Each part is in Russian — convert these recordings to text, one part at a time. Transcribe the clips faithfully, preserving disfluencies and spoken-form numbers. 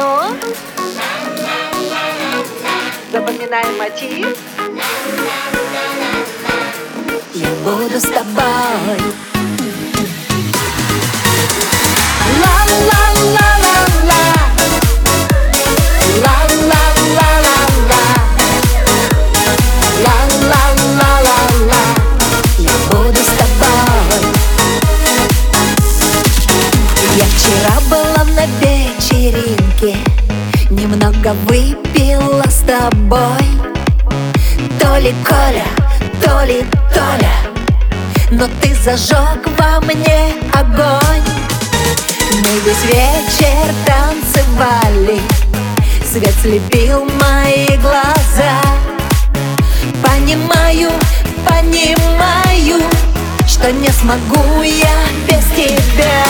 Ну, запоминаем мотив. Я буду с тобой. Я вчера была на вечеринке, немного выпила с тобой. То ли Коля, то ли Толя, но ты зажег во мне огонь. Мы весь вечер танцевали, свет слепил мои глаза. Понимаю, понимаю, что не смогу я без тебя.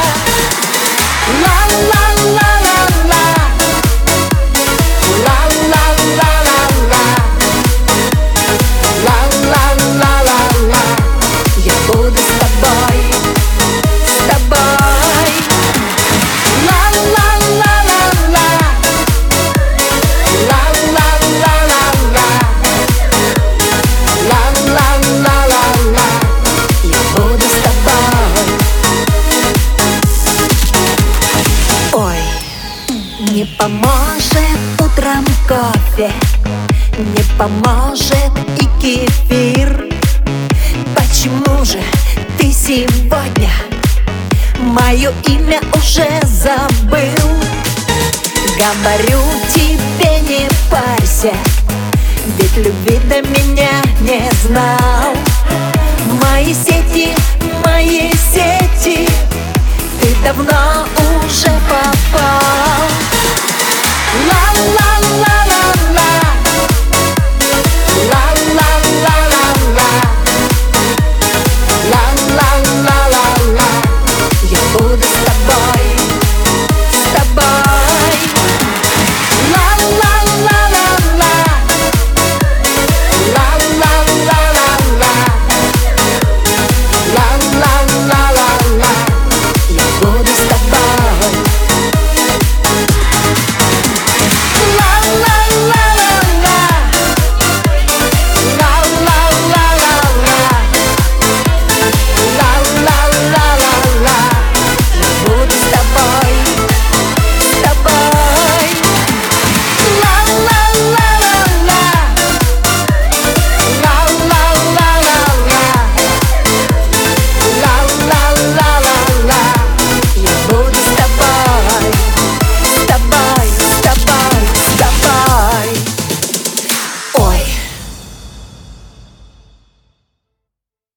Ла-ла-ла-ла-ла, ла-ла-ла-ла-ла, ла-ла-ла-ла-ла. Я буду с тобой, с тобой. Ла-ла-ла-ла-ла, ла-ла-ла-ла-ла, ла-ла-ла-ла-ла. Я буду с тобой. Ой, не поможет утром кофе, не поможет и кефир. Почему же ты сегодня мое имя уже забыл? Говорю тебе, не парься, ведь любви до меня не знал. Мои сети, мои сети ты давно уже